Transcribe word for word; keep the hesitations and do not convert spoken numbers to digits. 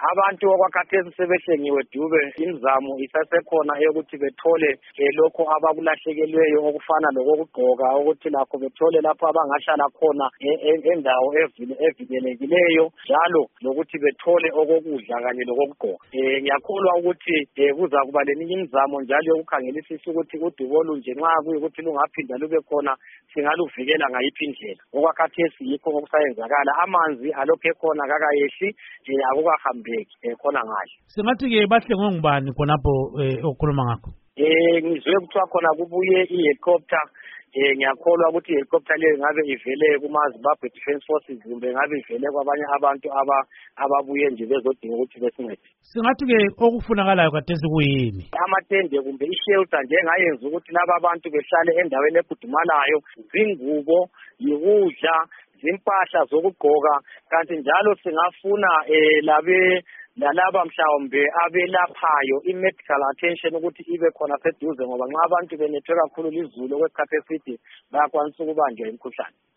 abantu okwakhathesi sebehlengiwe dube imizamo isasekhona eyokuthi bethole lokho abakulahlekelweyo okufana lokugqoka ukuthi lakho bethole lapho abangahlala khona endawo evikelekileyo njalo lokuthi bethole okokudla kanye lokugqoka. Ngiyakholwa ukuthi kuza kuba leminye imizamo njalo yokukhangelisisa ukuthi udubo olunje nxa kuyikuthi lungaphinda lube khona singaluvikela ngayiphi indlela. Okwakhathesi yikho okusayenzakala, amanzi alokhu ekhona kakayehli akukahambeki khona ngahle. Singathi-ke bahlengwe ngubani khonapho okukhuluma ngakho? Eh ngizwe kuthiwa khona kubuye i-helicopter. Eh ngiyakholwa ukuthi i-helicopter leyo ngabe ivele kuma-Zimbabwe Defence Forces kumbe ngabe ivele kwabanye abantu aba ababuye nje bezodinga ukuthi besincede. Singathi-ke okufunakalayo khathesi kuyini? Amatende kumbe i-shelter nje engayenza ukuthi laba abantu behlale endaweni ekhudumalayo, zingubo, yikudla, zimpahla zokugqoka, kanti njalo singafuna eh labe nalaba mhlawumbe abelaphayo i-medical attention ukuthi ibe khona seduze ngoba nxa abantu benethwe kakhulu lizulu okwesikhathi eside bayakwanisa ukubanjwa imikhuhlane.